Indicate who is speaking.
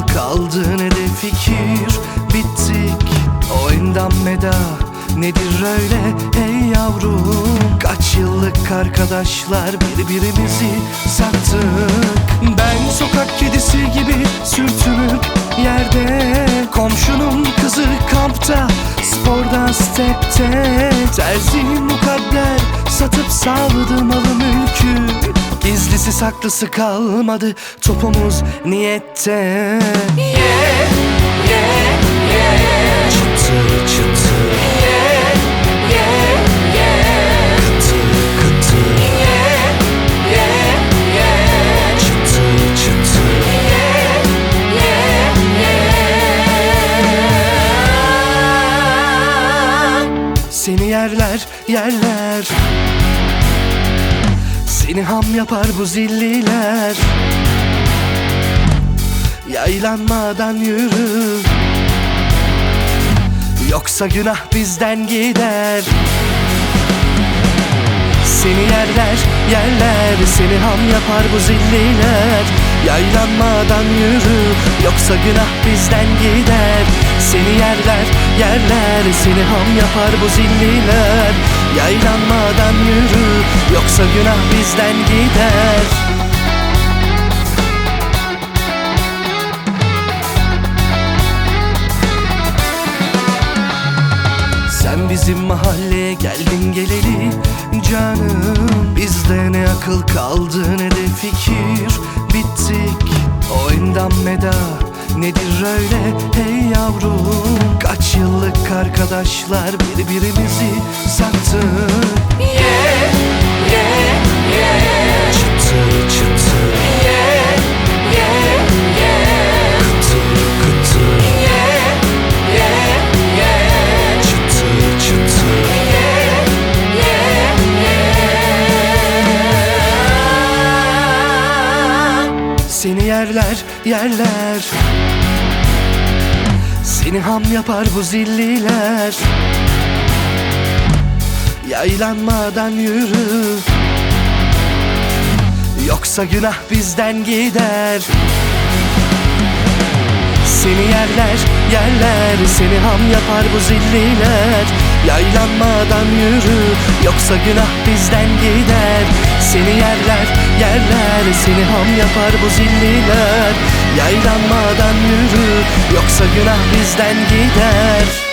Speaker 1: kaldı ne de fikir. Bittik oyundan meda, nedir öyle hey yavrum? Kaç yıllık arkadaşlar birbirimizi sattık. Ben sokak kedisi gibi sürtünüp yerde, komşunun kızı kampta, sporda stepte. Terzi mukadder satıp sağladı malı mülkü. Gizlisi saklısı kalmadı, topumuz niyette.
Speaker 2: Yeah, yeah, yeah.
Speaker 1: Çıtır çıtır,
Speaker 2: Yeah, yeah, yeah.
Speaker 1: kıtır kıtır,
Speaker 2: Yeah, yeah, yeah.
Speaker 1: çıtır çıtır.
Speaker 2: Yeah, yeah, yeah.
Speaker 1: Seni yerler yerler, seni ham yapar bu zilliler. Yaylanmadan yürü, yoksa günah bizden gider. Seni yerler yerler, seni ham yapar bu zilliler. Yaylanmadan yürü, yoksa günah bizden gider. Seni yerler yerler, seni ham yapar bu zilliler. Yaylanmadan yürü, yoksa günah bizden gider. Sen bizim mahalleye geldin geleli canım. Bizde ne akıl kaldı ne de fikir. Bittik oyundan meda, nedir öyle hey yavrum? Kaç yıllık arkadaşlar birbirimizi sattık.
Speaker 2: Yeah, yeah, yeah.
Speaker 1: Çıtır çıtır,
Speaker 2: Yeah, yeah, yeah.
Speaker 1: kıtır kıtır,
Speaker 2: Yeah, yeah, yeah.
Speaker 1: çıtır çıtır.
Speaker 2: Yeah, yeah, yeah.
Speaker 1: Seni yerler yerler, seni ham yapar bu zilliler. Yaylanmadan yürü, yoksa günah bizden gider. Seni yerler yerler, seni ham yapar bu zilliler. Yaylanmadan yürü, yoksa günah bizden gider. Seni yerler yerler, seni ham yapar bu zilliler. Yaylanmadan yürü, yoksa günah bizden gider.